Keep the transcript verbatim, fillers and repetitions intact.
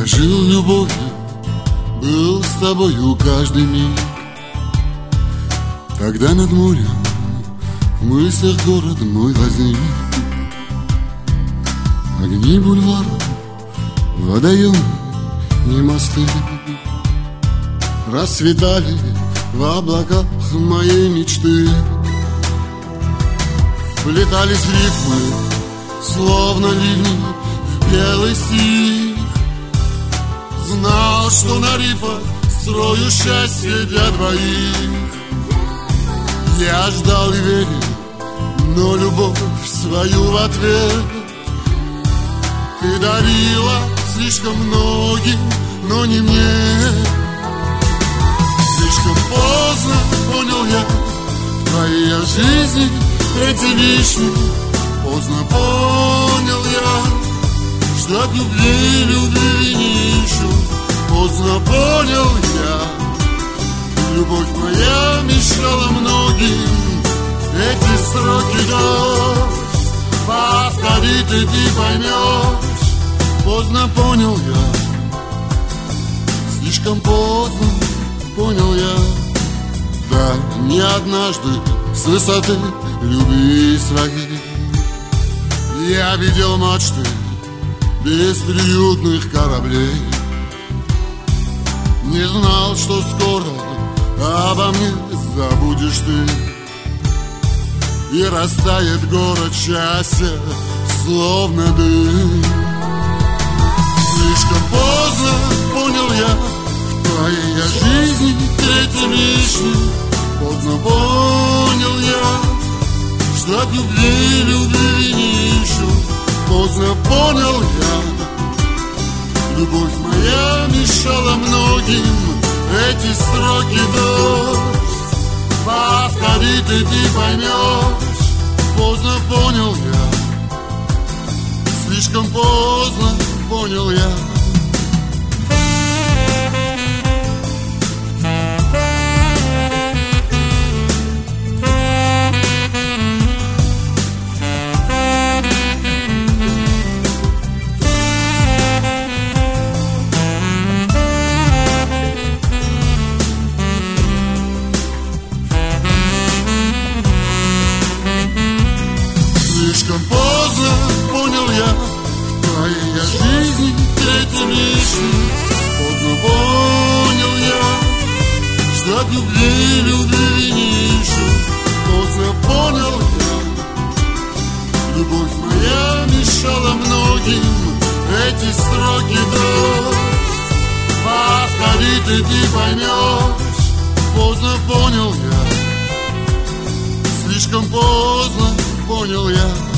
Я жил любовью, был с тобою каждый миг. Тогда над морем в мыслях город мой возник. Огни бульваров, водоемы и мосты расцветали в облаках моей мечты. Вплетались рифмы, словно ливни в белый стих. Знал, что на рифах строю счастье для двоих. Я ждал и верил, но любовь свою в ответ ты дарила слишком многим, но не мне. Слишком поздно понял я, в твоей жизни эти вишни. Поздно понял я, что от любви, любви не ищу. Поздно понял я, любовь моя мешала многим. Эти строки дождь повторит, и ты поймешь. Поздно понял я, слишком поздно понял я. Да, не однажды с высоты любви своей я видел мачты бесприютных кораблей. Не знал, что скоро обо мне забудешь ты, и растает город счастья, словно дым. Слишком поздно понял я, в твоей жизни третьим лишним. Поздно понял я, что от любви, любви не ищу. Поздно понял я, любовь моя мешала многим. Эти строки дождь повторит, и ты поймешь. Поздно понял я, слишком поздно понял я. Слишком поздно понял я, в твоей жизни третьим лишним. Поздно понял я, что от любви, любви не ищу. Поздно понял я, любовь моя мешала многим. Эти строки дождь повторит, и ты поймешь. Поздно понял я, слишком поздно понял я.